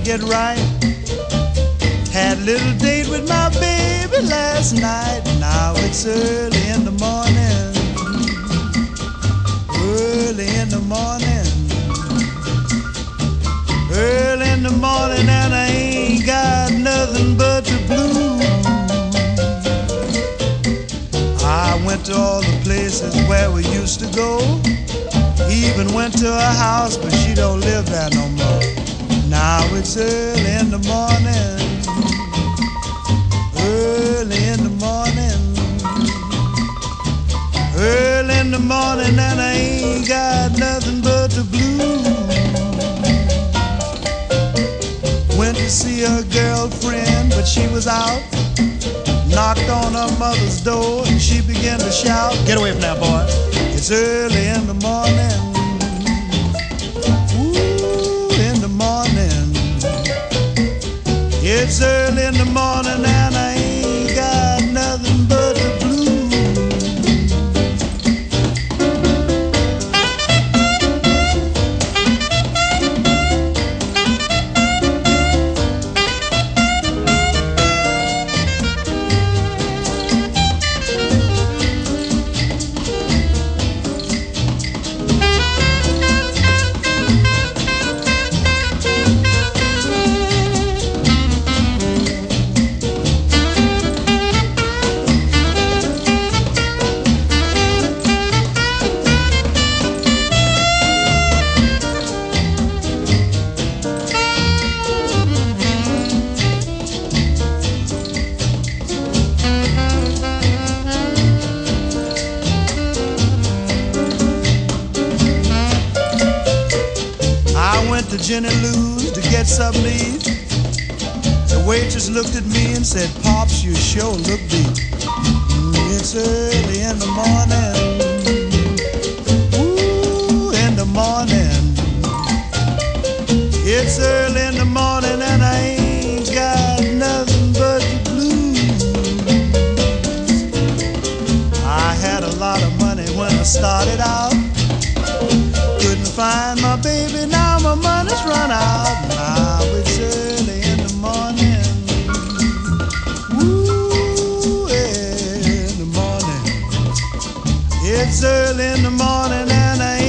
get right. Had a little date with my baby last night. Now it's early in the morning. Early in the morning. Early in the morning, and I ain't got nothing but the blues. I went to all the places where we used to go. Even went to her house, but she don't live there no more. Now it's early in the morning. Early in the morning. Early in the morning, and I ain't got nothing but the blues. Went to see her girlfriend, but she was out. Knocked on her mother's door and she began to shout, "Get away from that boy. It's early in the morning. Ooh, in the morning. It's early in the morning and I ain't got nothing but the blues." Jenny Lou's to get something to eat. The waitress looked at me and said, "Pops, you sure look beat." It's early in the morning. Ooh, in the morning. It's early in the morning and I ain't got nothing but the blues. I had a lot of money when I started out. Couldn't find my baby, now my money's run out. Now it's early in the morning. Ooh, in the morning. It's early in the morning and I